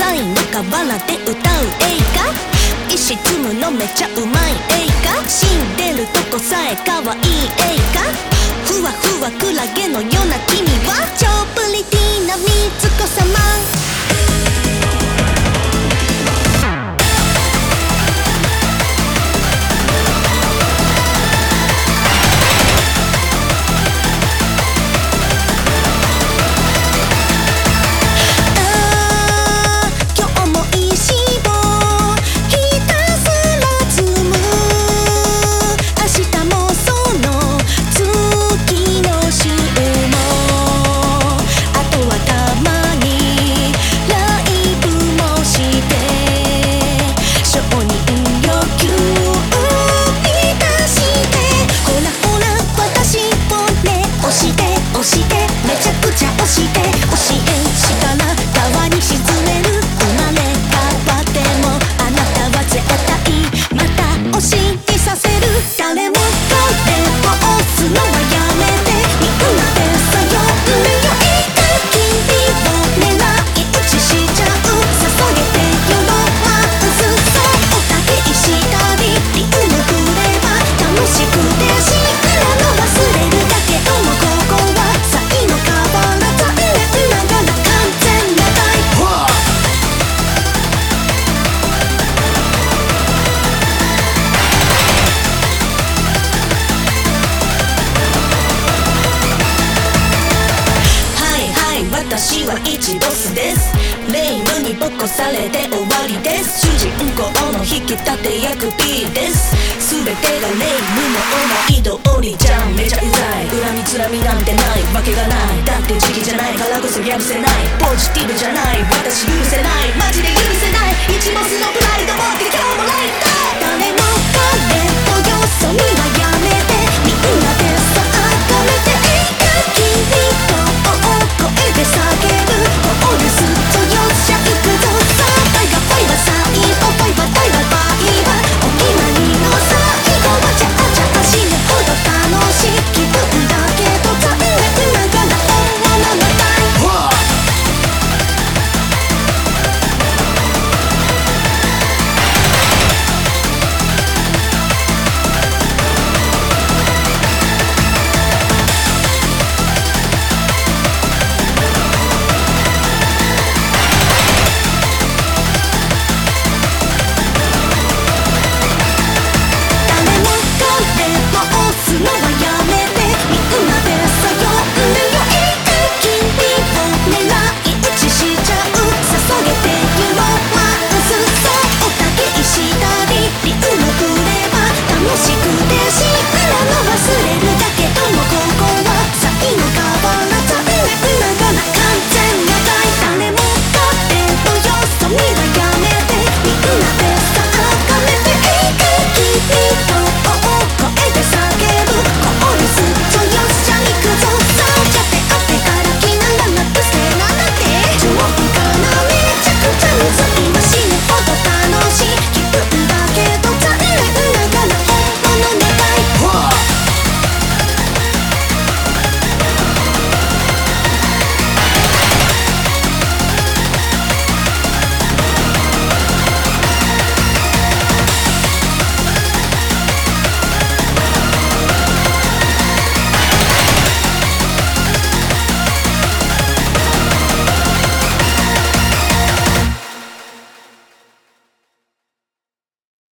サイの河原で歌う映画、石積むのめちゃうまい映画、死んでるとこさえ可愛い映画、ふわふわクラゲのような君は超プリティなみつこさま。私は一ボスです。レイムにボコされて終わりです。主人公の引き立て役 P です。全てがレイムの思い通りじゃん。めちゃうざい、恨みつらみなんてないわけがない。だって時期じゃないからこそやるせない。ポジティブじゃない私